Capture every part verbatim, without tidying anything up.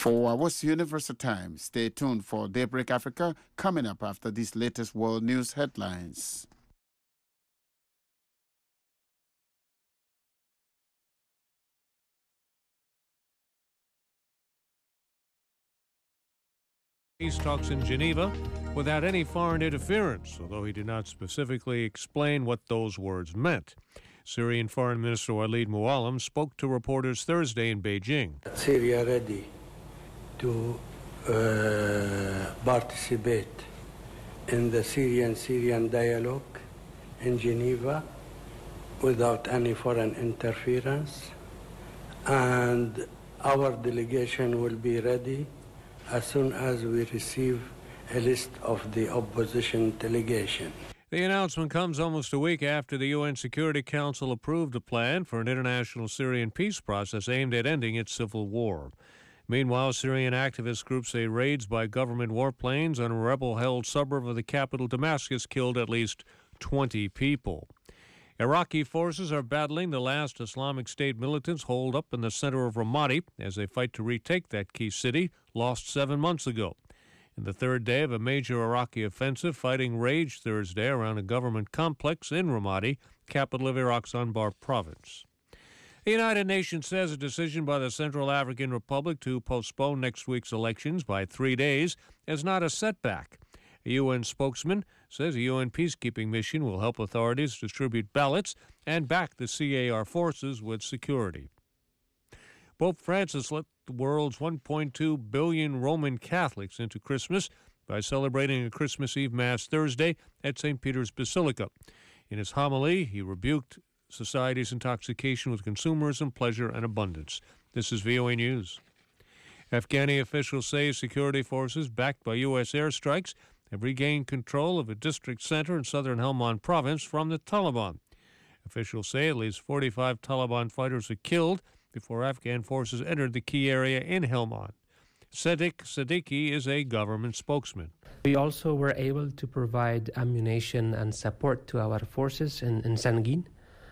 For What's Universal Time, stay tuned for Daybreak Africa coming up after these latest world news headlines. Peace talks in Geneva without any foreign interference, although he did not specifically explain what those words meant. Syrian Foreign Minister Walid Muallim spoke to reporters Thursday in Beijing. Syria ready to uh, participate in the Syrian-Syrian dialogue in Geneva without any foreign interference, and our delegation will be ready as soon as we receive a list of the opposition delegation. The announcement comes almost a week after the U N Security Council approved a plan for an international Syrian peace process aimed at ending its civil war. Meanwhile, Syrian activist groups say raids by government warplanes on a rebel-held suburb of the capital, Damascus, killed at least twenty people. Iraqi forces are battling the last Islamic State militants holed up in the center of Ramadi as they fight to retake that key city, lost seven months ago. In the third day of a major Iraqi offensive, fighting raged Thursday around a government complex in Ramadi, capital of Iraq's Anbar province. The United Nations says a decision by the Central African Republic to postpone next week's elections by three days is not a setback. A U N spokesman says a U N peacekeeping mission will help authorities distribute ballots and back the C A R forces with security. Pope Francis let the world's one point two billion Roman Catholics into Christmas by celebrating a Christmas Eve Mass Thursday at Saint Peter's Basilica. In his homily, he rebuked society's intoxication with consumerism, pleasure, and abundance. This is V O A News. Afghani officials say security forces backed by U S airstrikes have regained control of a district center in southern Helmand province from the Taliban. Officials say at least forty-five Taliban fighters were killed before Afghan forces entered the key area in Helmand. Sadiq Siddiqui is a government spokesman. We also were able to provide ammunition and support to our forces in, in Sangin.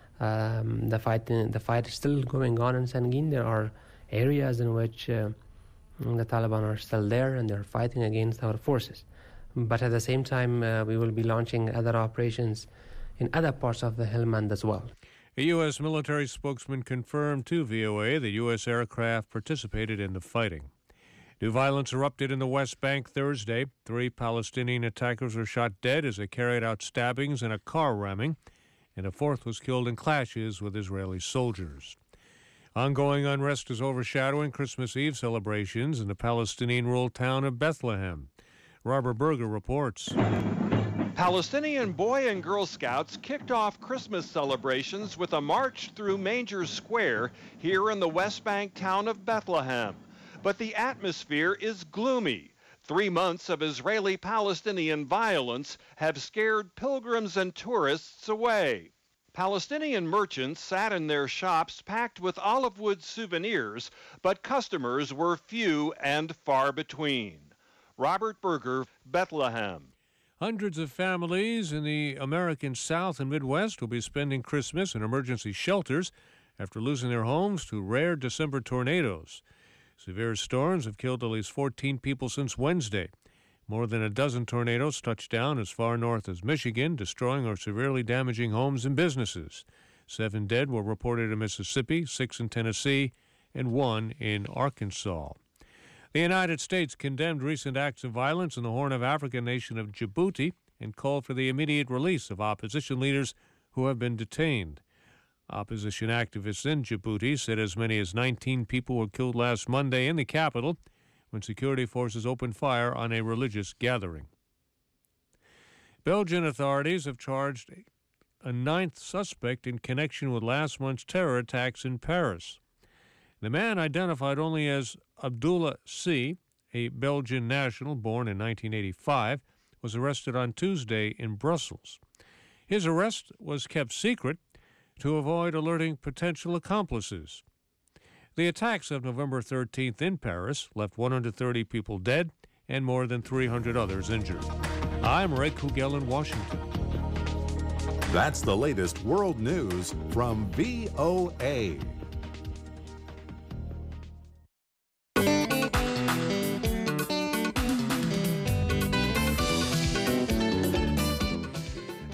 Um, the fight the fight is still going on in Sangin. There are areas in which uh, the Taliban are still there and they're fighting against our forces. But at the same time, uh, we will be launching other operations in other parts of the Helmand as well. A U S military spokesman confirmed to V O A that U S aircraft participated in the fighting. New violence erupted in the West Bank Thursday. Three Palestinian attackers were shot dead as they carried out stabbings and a car ramming, and a fourth was killed in clashes with Israeli soldiers. Ongoing unrest is overshadowing Christmas Eve celebrations in the Palestinian-ruled town of Bethlehem. Robert Berger reports. Palestinian Boy and Girl Scouts kicked off Christmas celebrations with a march through Manger Square here in the West Bank town of Bethlehem. But the atmosphere is gloomy. Three months of Israeli-Palestinian violence have scared pilgrims and tourists away. Palestinian merchants sat in their shops packed with olive wood souvenirs, but customers were few and far between. Robert Berger, Bethlehem. Hundreds of families in the American South and Midwest will be spending Christmas in emergency shelters after losing their homes to rare December tornadoes. Severe storms have killed at least fourteen people since Wednesday. More than a dozen tornadoes touched down as far north as Michigan, destroying or severely damaging homes and businesses. Seven dead were reported in Mississippi, six in Tennessee, and one in Arkansas. The United States condemned recent acts of violence in the Horn of Africa nation of Djibouti and called for the immediate release of opposition leaders who have been detained. Opposition activists in Djibouti said as many as nineteen people were killed last Monday in the capital when security forces opened fire on a religious gathering. Belgian authorities have charged a ninth suspect in connection with last month's terror attacks in Paris. The man, identified only as Abdullah C., a Belgian national born in nineteen eighty-five, was arrested on Tuesday in Brussels. His arrest was kept secret to avoid alerting potential accomplices. The attacks of November thirteenth in Paris left one hundred thirty people dead and more than three hundred others injured. I'm Ray Kugel in Washington. That's the latest world news from V O A.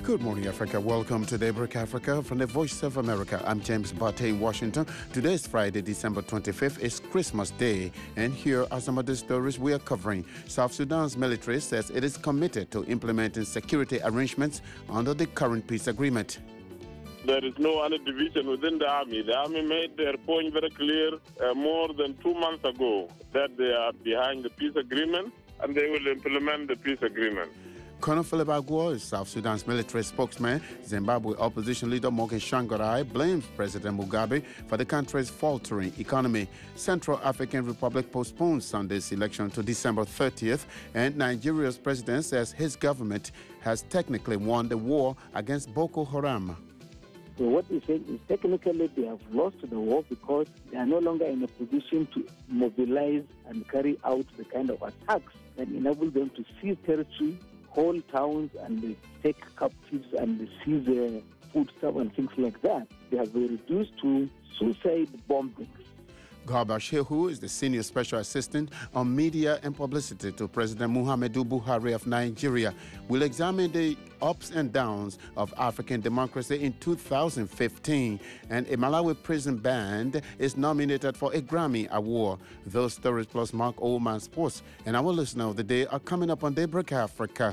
Good morning, Africa. Welcome to Daybreak Africa from the Voice of America. I'm James Bate in Washington. Today is Friday, December twenty-fifth. It's Christmas Day. And here are some of the stories we are covering. South Sudan's military says it is committed to implementing security arrangements under the current peace agreement. There is no other division within the army. The army made their point very clear uh, more than two months ago that they are behind the peace agreement and they will implement the peace agreement. Colonel Philip Agwo is South Sudan's military spokesman. Zimbabwe opposition leader Morgan Shangarai blames President Mugabe for the country's faltering economy. Central African Republic postpones Sunday's election to December thirtieth, and Nigeria's president says his government has technically won the war against Boko Haram. So what we say is technically they have lost the war because they are no longer in a position to mobilize and carry out the kind of attacks that enable them to seize territory, whole towns, and take captives and seize uh, foodstuff and things like that. They have been reduced to suicide bombings. Garba Shehu is the Senior Special Assistant on Media and Publicity to President Muhammadu Buhari of Nigeria. We'll examine the ups and downs of African democracy in two thousand fifteen. And a Malawi prison band is nominated for a Grammy Award. Those stories plus Mark Oldman Sports and our listener of the day are coming up on Daybreak Africa.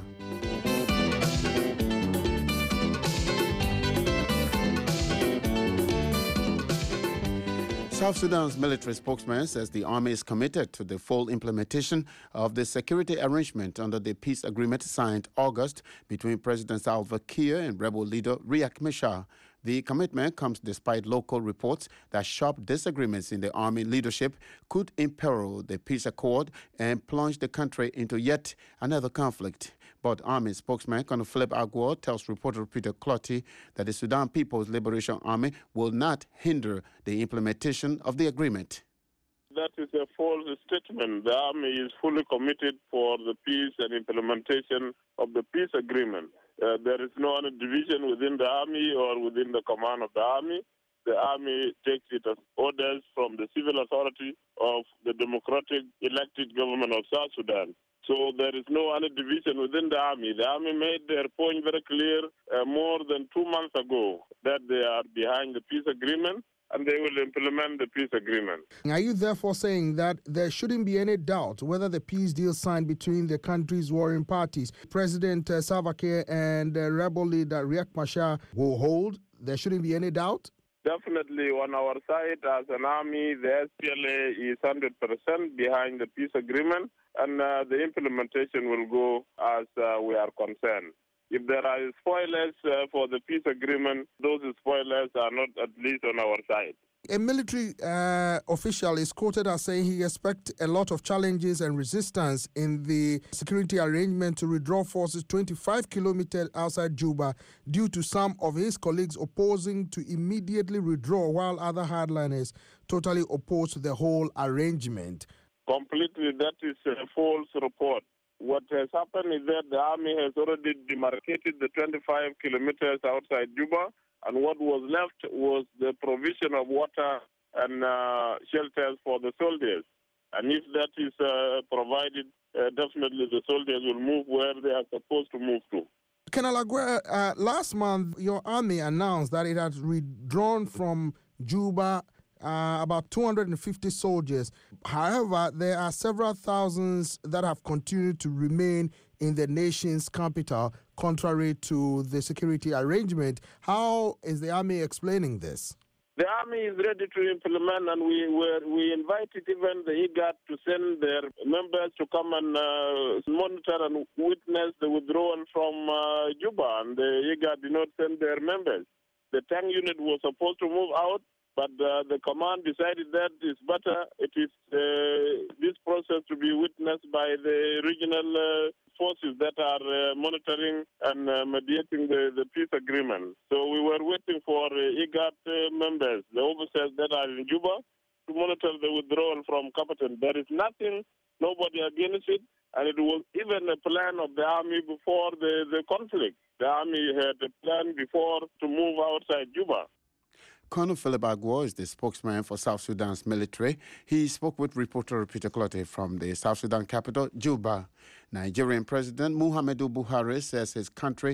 South Sudan's military spokesman says the army is committed to the full implementation of the security arrangement under the peace agreement signed August between President Salva Kiir and rebel leader Riek Machar. The commitment comes despite local reports that sharp disagreements in the army leadership could imperil the peace accord and plunge the country into yet another conflict. But Army spokesman Colonel Philip Agwo tells reporter Peter Clotty that the Sudan People's Liberation Army will not hinder the implementation of the agreement. That is a false statement. The army is fully committed for the peace and implementation of the peace agreement. Uh, there is no other division within the army or within the command of the army. The army takes its orders from the civil authority of the democratic elected government of South Sudan. So there is no other division within the army. The army made their point very clear uh, more than two months ago that they are behind the peace agreement and they will implement the peace agreement. Are you therefore saying that there shouldn't be any doubt whether the peace deal signed between the country's warring parties, President uh, Salva Kiir and uh, rebel leader Riek Machar, will hold? There shouldn't be any doubt? Definitely on our side as an army, the S P L A is one hundred percent behind the peace agreement and uh, the implementation will go as uh, we are concerned. If there are spoilers uh, for the peace agreement, those spoilers are not at least on our side. A military uh, official is quoted as saying he expects a lot of challenges and resistance in the security arrangement to withdraw forces twenty-five kilometers outside Juba due to some of his colleagues opposing to immediately withdraw while other hardliners totally oppose to the whole arrangement. Completely, that is a false report. What has happened is that the army has already demarcated the twenty-five kilometers outside Juba, and what was left was the provision of water and uh, shelters for the soldiers. And if that is uh, provided, uh, definitely the soldiers will move where they are supposed to move to. Colonel Agwo, uh, last month your army announced that it had withdrawn from Juba Uh, about two hundred fifty soldiers. However, there are several thousands that have continued to remain in the nation's capital, contrary to the security arrangement. How is the army explaining this? The army is ready to implement, and we were, we invited even the IGAD to send their members to come and uh, monitor and witness the withdrawal from uh, Juba, and the IGAD did not send their members. The tank unit was supposed to move out, but uh, the command decided that it's better it is uh, this process to be witnessed by the regional uh, forces that are uh, monitoring and uh, mediating the, the peace agreement. So we were waiting for uh, IGAD uh, members, the officers that are in Juba, to monitor the withdrawal from Kapaten. There is nothing, nobody against it, and it was even a plan of the army before the, the conflict. The army had a plan before to move outside Juba. Colonel Philip Agwo is the spokesman for South Sudan's military. He spoke with reporter Peter Clotte from the South Sudan capital, Juba. Nigerian President Muhammadu Buhari says his country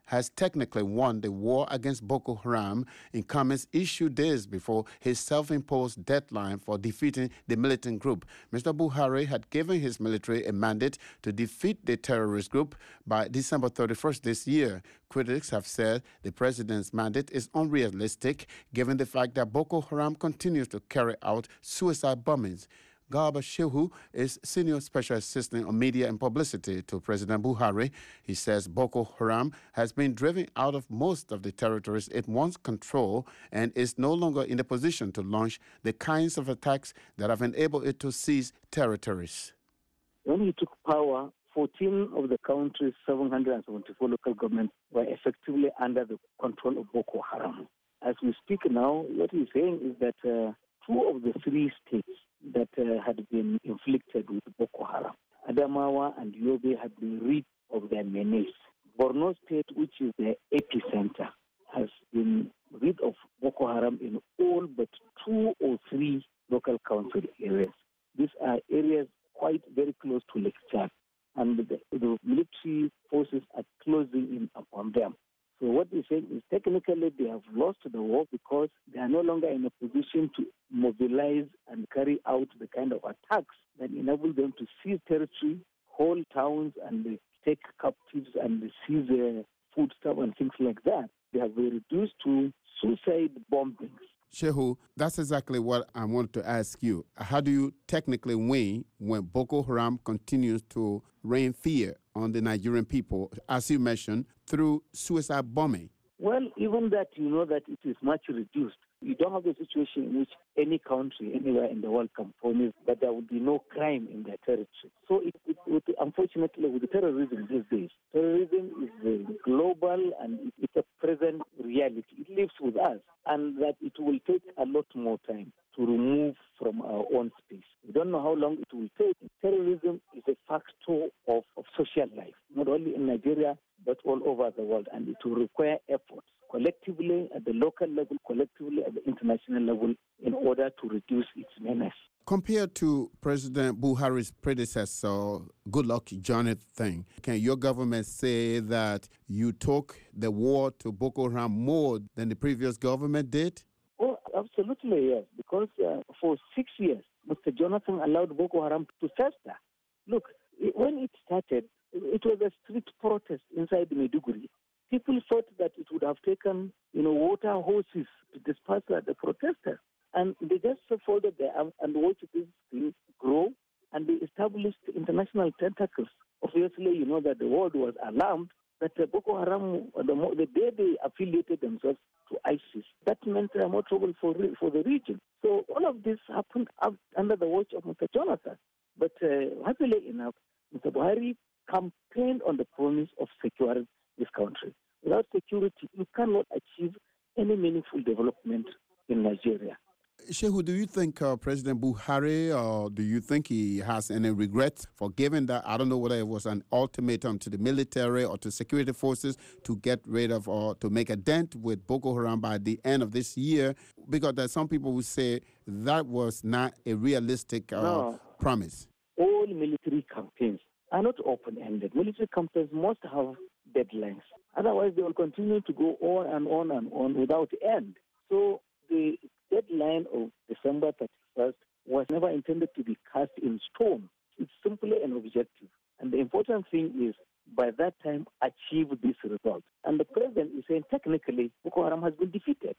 has technically won the war against Boko Haram in comments issued days before his self-imposed deadline for defeating the militant group. Mister Buhari had given his military a mandate to defeat the terrorist group by December thirty-first this year. Critics have said the president's mandate is unrealistic given the fact that Boko Haram continues to carry out suicide bombings. Garba Shehu is Senior Special Assistant on Media and Publicity to President Buhari. He says Boko Haram has been driven out of most of the territories it once controlled and is no longer in a position to launch the kinds of attacks that have enabled it to seize territories. When he took power, fourteen of the country's seven hundred seventy-four local governments were effectively under the control of Boko Haram. As we speak now, what he's saying is that uh, two of the three states that uh, had been inflicted with Boko Haram, Adamawa and Yobe, had been rid of their menace. Borno State, which is the epicenter, has been rid of Boko Haram in all but two or three local council areas. These are areas quite very close to Lake Chad, and the, the military forces are closing in upon them. So what we're saying is technically they have lost the war because they are no longer in a position to mobilize and carry out the kind of attacks that enable them to seize territory, hold towns, and take captives and seize uh, foodstuff and things like that. They have been reduced to suicide bombings. Shehu, that's exactly what I want to ask you. How do you technically win when Boko Haram continues to rain fear on the Nigerian people, as you mentioned, through suicide bombing? Well, even that, you know that it is much reduced. You don't have a situation in which any country anywhere in the world can promise that there will be no crime in their territory. So, it, it, it, unfortunately, with the terrorism these days, terrorism is uh, global and it's a present reality. It lives with us, and that it will take a lot more time to remove from our own space. We don't know how long it will take. Terrorism is a factor of, of social life, not only in Nigeria, but all over the world, and it will require efforts collectively at the local level, collectively at the international level, in order to reduce its menace. Compared to President Buhari's predecessor, Goodluck Jonathan, can your government say that you took the war to Boko Haram more than the previous government did? Oh, absolutely, yes, because uh, for six years, Mister Jonathan allowed Boko Haram to fester. Look, it, when it started, it was a street protest inside Maiduguri. People thought that it would have taken, you know, water hoses to disperse the protesters. And they just folded their arms and watched this thing grow, and they established international tentacles. Obviously, you know that the world was alarmed that uh, Boko Haram, the, the day they affiliated themselves to ISIS, that meant uh, more trouble for, for the region. So all of this happened up under the watch of Mister Jonathan. But uh, happily enough, Mister Buhari campaigned on the promise of securing this country. Without security, you cannot achieve any meaningful development in Nigeria. Shehu, do you think uh, President Buhari, or do you think he has any regrets for giving that, I don't know whether it was an ultimatum to the military or to security forces to get rid of or to make a dent with Boko Haram by the end of this year? Because there's some people who say that was not a realistic uh, no. promise. All military campaigns are not open-ended. Military campaigns must have deadlines. Otherwise, they will continue to go on and on and on without end. So the deadline of December thirty-first was never intended to be cast in stone. It's simply an objective. And the important thing is, by that time, achieve this result. And the president is saying, technically, Boko Haram has been defeated.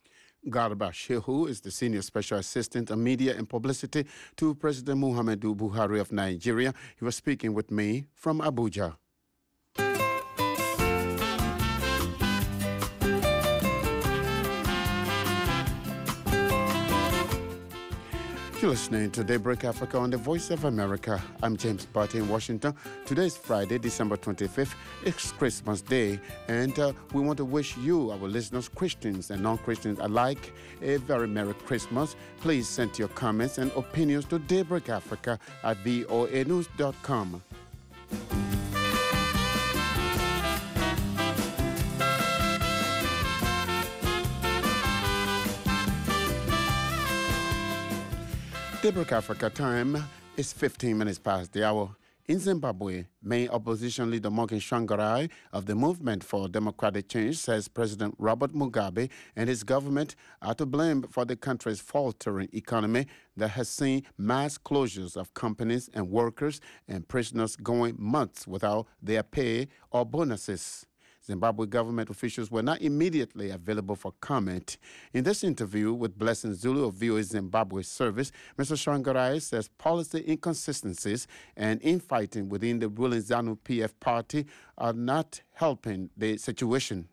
Garba Shehu is the Senior Special Assistant on Media and Publicity to President Muhammadu Buhari of Nigeria. He was speaking with me from Abuja. You're listening to Daybreak Africa on the Voice of America. I'm James Barty in Washington. Today is Friday, December twenty-fifth. It's Christmas Day, and uh, we want to wish you, our listeners, Christians and non-Christians alike, a very Merry Christmas. Please send your comments and opinions to Daybreak Africa at V O A news dot com. Daybreak Africa time is fifteen minutes past the hour. In Zimbabwe, main opposition leader Morgan Tsvangirai of the Movement for Democratic Change says President Robert Mugabe and his government are to blame for the country's faltering economy that has seen mass closures of companies and workers and prisoners going months without their pay or bonuses. Zimbabwe government officials were not immediately available for comment. In this interview with Blessing Zulu of V O A Zimbabwe service, Mister Tsvangirai says policy inconsistencies and infighting within the ruling ZANU-P F party are not helping the situation.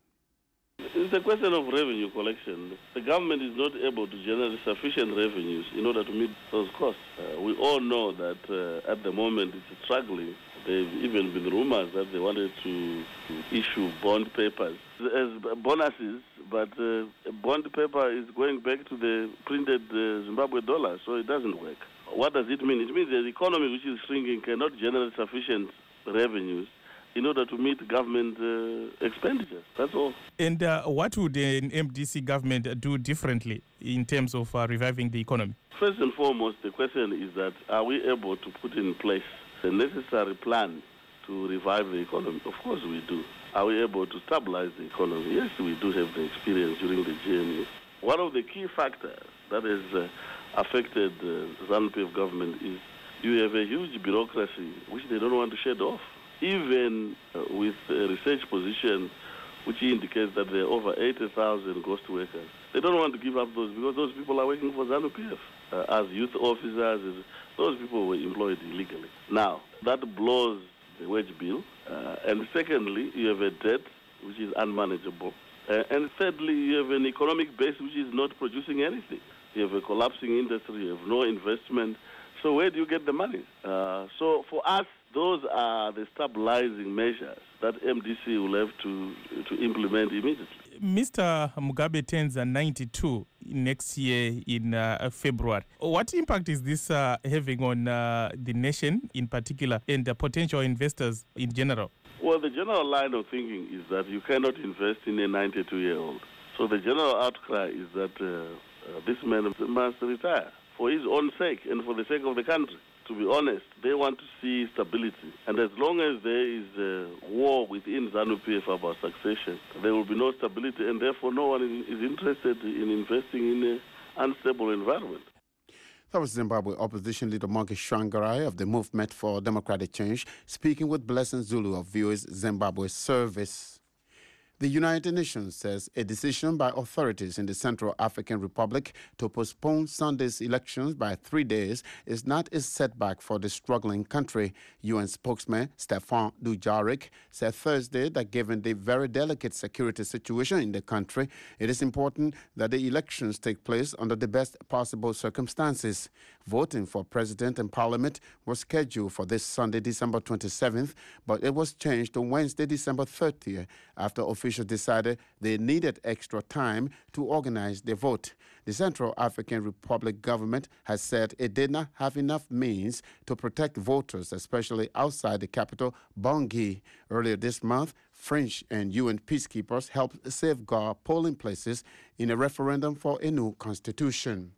It's a question of revenue collection. The government is not able to generate sufficient revenues in order to meet those costs. Uh, we all know that uh, at the moment it's struggling. There have even been rumors that they wanted to issue bond papers as bonuses, but uh, a bond paper is going back to the printed uh, Zimbabwe dollar, so it doesn't work. What does it mean? It means the economy, which is shrinking, cannot generate sufficient revenues in order to meet government uh, expenditures. That's all. And uh, what would an M D C government do differently in terms of uh, reviving the economy? First and foremost, the question is that are we able to put in place the necessary plan to revive the economy? Of course we do. Are we able to stabilize the economy? Yes, we do have the experience during the journey. One of the key factors that has uh, affected the uh, ZANU-P F government is you have a huge bureaucracy which they don't want to shed off. Even uh, with a research position which indicates that there are over eighty thousand ghost workers, they don't want to give up those because those people are working for ZANU-P F uh, as youth officers. As, those people were employed illegally. Now, that blows the wage bill. Uh, and secondly, you have a debt which is unmanageable. Uh, and thirdly, you have an economic base which is not producing anything. You have a collapsing industry, you have no investment. So where do you get the money? Uh, so for us, those are the stabilizing measures that M D C will have to, to implement immediately. Mister Mugabe turns ninety-two next year in uh, February. What impact is this uh, having on uh, the nation in particular and uh, potential investors in general? Well, the general line of thinking is that you cannot invest in a ninety-two-year-old. So the general outcry is that uh, uh, this man must retire for his own sake and for the sake of the country. To be honest, they want to see stability. And as long as there is a war within ZANU-P F about succession, there will be no stability, and therefore no one is interested in investing in an unstable environment. That was Zimbabwe opposition leader Morgan Tsvangirai of the Movement for Democratic Change, speaking with Blessing Zulu of V O A's Zimbabwe service. The United Nations says a decision by authorities in the Central African Republic to postpone Sunday's elections by three days is not a setback for the struggling country. U N spokesman Stefan Dujarric said Thursday that given the very delicate security situation in the country, it is important that the elections take place under the best possible circumstances. Voting for president and parliament was scheduled for this Sunday, December twenty-seventh, but it was changed to Wednesday, December thirtieth, after officials decided they needed extra time to organize the vote. The Central African Republic government has said it did not have enough means to protect voters, especially outside the capital, Bangui. Earlier this month, French and U N peacekeepers helped safeguard polling places in a referendum for a new constitution.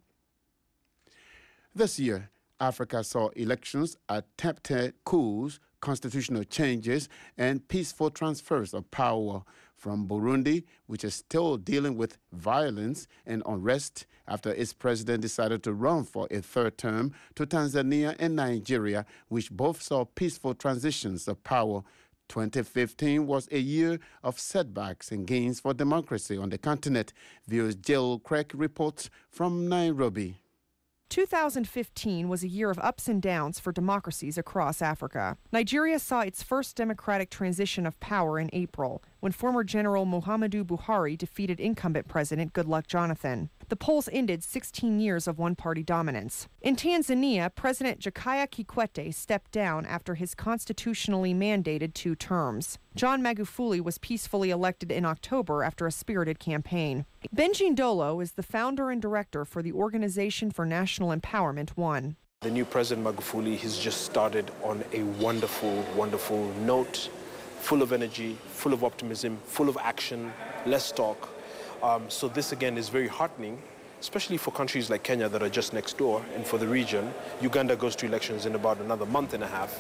This year, Africa saw elections, attempted coups, constitutional changes, and peaceful transfers of power. From Burundi, which is still dealing with violence and unrest after its president decided to run for a third term, to Tanzania and Nigeria, which both saw peaceful transitions of power. twenty fifteen was a year of setbacks and gains for democracy on the continent. V O A's Jill Craig reports from Nairobi. two thousand fifteen was a year of ups and downs for democracies across Africa. Nigeria saw its first democratic transition of power in April, when former General Muhammadu Buhari defeated incumbent President Goodluck Jonathan. The polls ended sixteen years of one-party dominance. In Tanzania, President Jakaya Kikwete stepped down after his constitutionally mandated two terms. John Magufuli was peacefully elected in October after a spirited campaign. Benji Ndolo is the founder and director for the Organization for National Empowerment One. The new President Magufuli has just started on a wonderful, wonderful note, full of energy, full of optimism, full of action, less talk. Um, so this, again, is very heartening, especially for countries like Kenya that are just next door, and for the region. Uganda goes to elections in about another month and a half.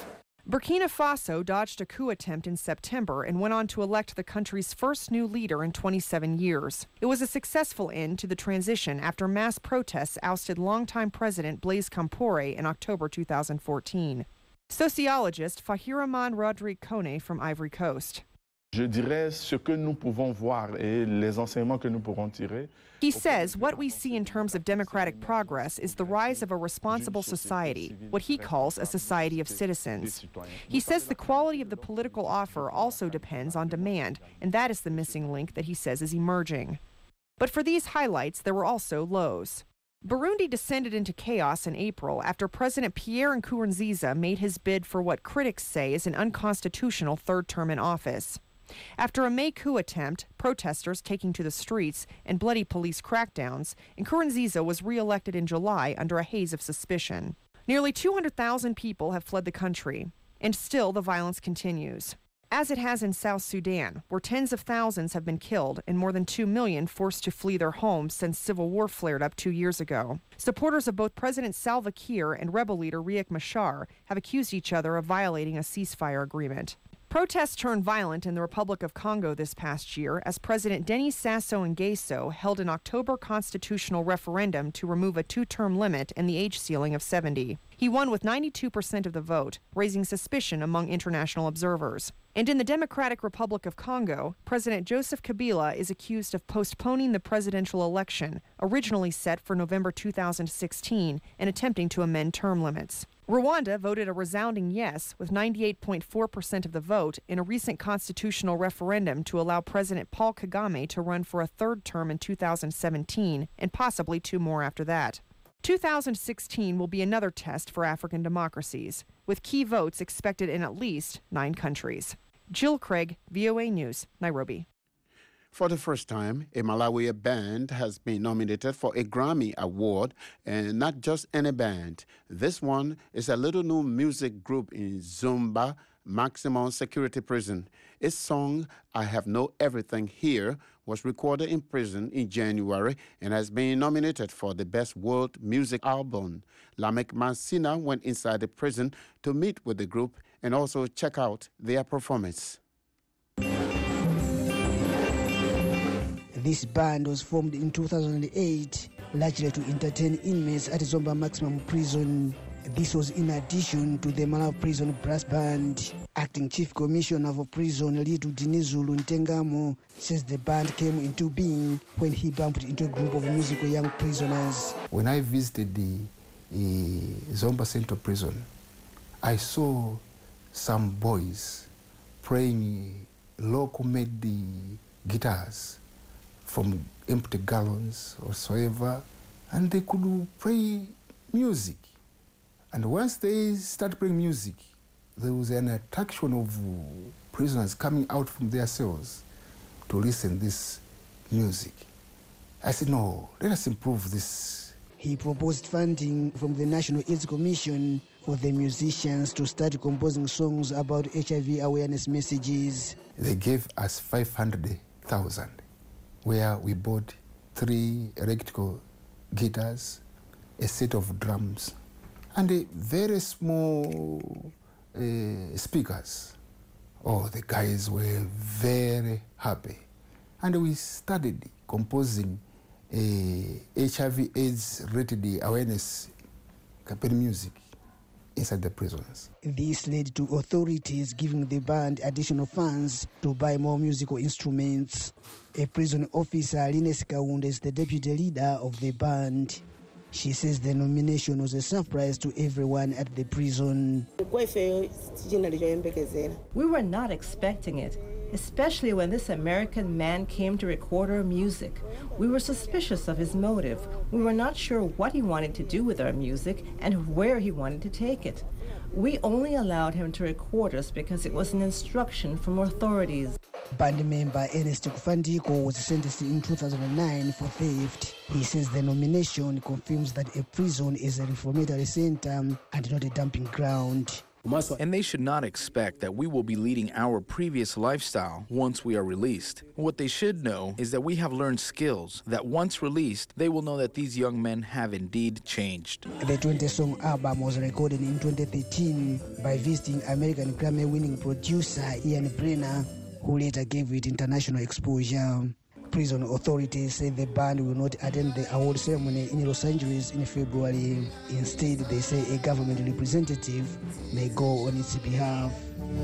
Burkina Faso dodged a coup attempt in September and went on to elect the country's first new leader in twenty-seven years. It was a successful end to the transition after mass protests ousted longtime President Blaise Compaoré in October two thousand fourteen. Sociologist Fahiraman Rodrigue Kone from Ivory Coast. Je dirais ce que nous pouvons voir et les enseignements que nous pourrons tirer. He says what we see in terms of democratic progress is the rise of a responsible society, what he calls a society of citizens. He says the quality of the political offer also depends on demand, and that is the missing link that he says is emerging. But for these highlights, there were also lows. Burundi descended into chaos in April after President Pierre Nkurunziza made his bid for what critics say is an unconstitutional third term in office. After a May coup attempt, protesters taking to the streets, and bloody police crackdowns, Nkurunziza was re-elected in July under a haze of suspicion. Nearly two hundred thousand people have fled the country, and still the violence continues, as it has in South Sudan, where tens of thousands have been killed and more than two million forced to flee their homes since civil war flared up two years ago. Supporters of both President Salva Kiir and rebel leader Riek Machar have accused each other of violating a ceasefire agreement. Protests turned violent in the Republic of Congo this past year as President Denis Sassou Nguesso held an October constitutional referendum to remove a two-term limit and the age ceiling of seventy. He won with ninety-two percent of the vote, raising suspicion among international observers. And in the Democratic Republic of Congo, President Joseph Kabila is accused of postponing the presidential election, originally set for November two thousand sixteen, and attempting to amend term limits. Rwanda voted a resounding yes with ninety-eight point four percent of the vote in a recent constitutional referendum to allow President Paul Kagame to run for a third term in two thousand seventeen and possibly two more after that. two thousand sixteen will be another test for African democracies, with key votes expected in at least nine countries. Jill Craig, V O A News, Nairobi. For the first time, a Malawi band has been nominated for a Grammy Award, and not just any band. This one is a little new music group in Zumba Maximum Security Prison. Its song, I Have No Everything Here, was recorded in prison in January and has been nominated for the Best World Music Album. Lamek Masina went inside the prison to meet with the group and also check out their performance. This band was formed in two thousand eight, largely to entertain inmates at Zomba Maximum Prison. This was in addition to the Malawi Prison Brass Band. Acting Chief Commissioner for Prison, Litu Dinizulu Ntengamo, says the band came into being when he bumped into a group of musical young prisoners. When I visited the uh, Zomba Central Prison, I saw some boys playing local-made guitars from empty gallons or whatsoever, and they could play music. And once they started playing music, there was an attraction of prisoners coming out from their cells to listen to this music. I said, no, let us improve this. He proposed funding from the National AIDS Commission for the musicians to start composing songs about H I V awareness messages. They gave us five hundred thousand, where we bought three electrical guitars, a set of drums, and a very small uh, speakers. Oh, the guys were very happy. And we started composing a H I V AIDS rated awareness campaign music inside the prisons. This led to authorities giving the band additional funds to buy more musical instruments. A prison officer, Lines Kaunda, is the deputy leader of the band. She says the nomination was a surprise to everyone at the prison. We were not expecting it, especially when this American man came to record our music. We were suspicious of his motive. We were not sure what he wanted to do with our music and where he wanted to take it. We only allowed him to record us because it was an instruction from authorities. Band member Ernest Kufandiko was sentenced in two thousand nine for theft. He says the nomination confirms that a prison is a reformatory center and not a dumping ground. And they should not expect that we will be leading our previous lifestyle once we are released. What they should know is that we have learned skills that once released, they will know that these young men have indeed changed. The twenty-song album was recorded in twenty thirteen by visiting American Grammy-winning producer Ian Brenner, who later gave it international exposure. Prison authorities say the band will not attend the award ceremony in Los Angeles in February. Instead, they say a government representative may go on its behalf.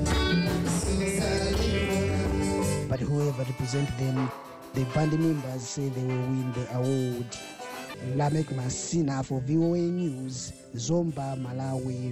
But whoever represents them, the band members say they will win the award. Lamek Masina for V O A News, Zomba, Malawi.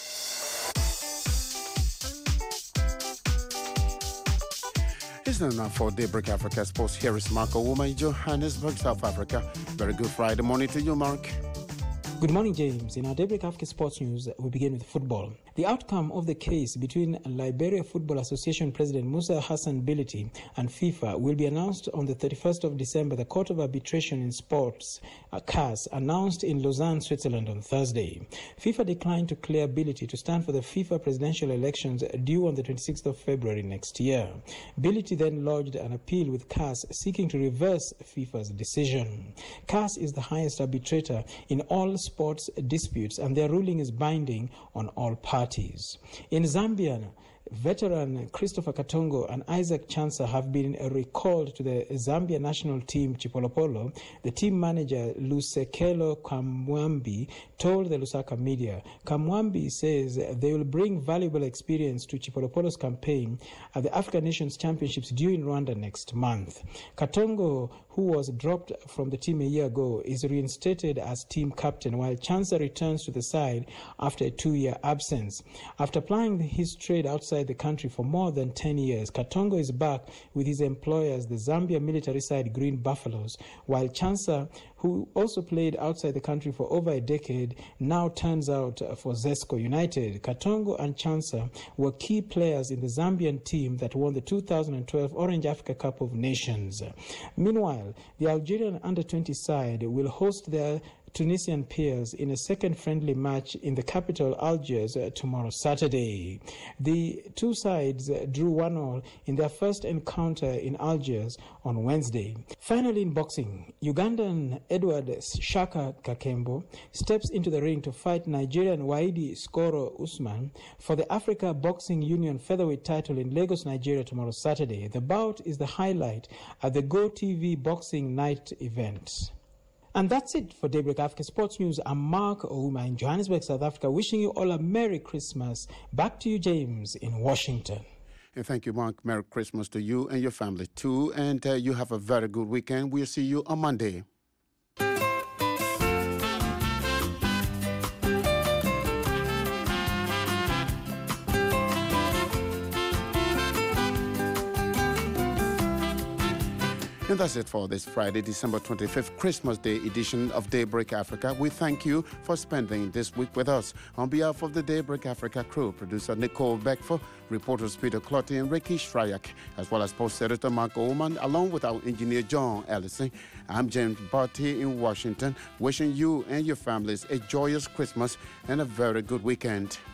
It's not enough for Daybreak Africa Sports. Here is Mark Ouma in Johannesburg, South Africa. Very good Friday morning to you, Mark. Good morning, James. In our Daybreak Africa Sports News, we begin with football. The outcome of the case between Liberia Football Association President Musa Hassan Bility and FIFA will be announced on the thirty-first of December. The Court of Arbitration in Sports, uh, C A S, announced in Lausanne, Switzerland on Thursday. FIFA declined to clear Bility to stand for the FIFA presidential elections due on the twenty-sixth of February next year. Bility then lodged an appeal with C A S seeking to reverse FIFA's decision. C A S is the highest arbitrator in all sports disputes, and their ruling is binding on all parties. In Zambia, veteran Christopher Katongo and Isaac Chansa have been recalled to the Zambia national team Chipolopolo. The team manager Lusekelo Kamwambi told the Lusaka media. Kamwambi says they will bring valuable experience to Chipolopolo's campaign at the African Nations Championships due in Rwanda next month. Katongo, who was dropped from the team a year ago, is reinstated as team captain, while Chansa returns to the side after a two-year absence. After plying his trade outside the country for more than ten years, Katongo is back with his employers, the Zambia military side Green Buffaloes, while Chansa, who also played outside the country for over a decade, now turns out for Zesco United. Katongo and Chansa were key players in the Zambian team that won the two thousand twelve Orange Africa Cup of Nations. Meanwhile, the Algerian under twenty side will host their Tunisian peers in a second friendly match in the capital Algiers uh, tomorrow Saturday. The two sides uh, drew one all in their first encounter in Algiers on Wednesday. Finally, in boxing, Ugandan Edward Shaka Kakembo steps into the ring to fight Nigerian Waidi Skoro Usman for the Africa Boxing Union featherweight title in Lagos, Nigeria tomorrow Saturday. The bout is the highlight at the Go T V Boxing Night event. And that's it for Daybreak Africa Sports News. I'm Mark Ouma in Johannesburg, South Africa, wishing you all a Merry Christmas. Back to you, James, in Washington. And thank you, Mark. Merry Christmas to you and your family, too. And uh, you have a very good weekend. We'll see you on Monday. And that's it for this Friday, December twenty-fifth, Christmas Day edition of Daybreak Africa. We thank you for spending this week with us. On behalf of the Daybreak Africa crew, producer Nicole Beckford, reporters Peter Clotty and Ricky Shryak, as well as post editor Mark Oman, along with our engineer John Ellison. I'm James Barty in Washington, wishing you and your families a joyous Christmas and a very good weekend.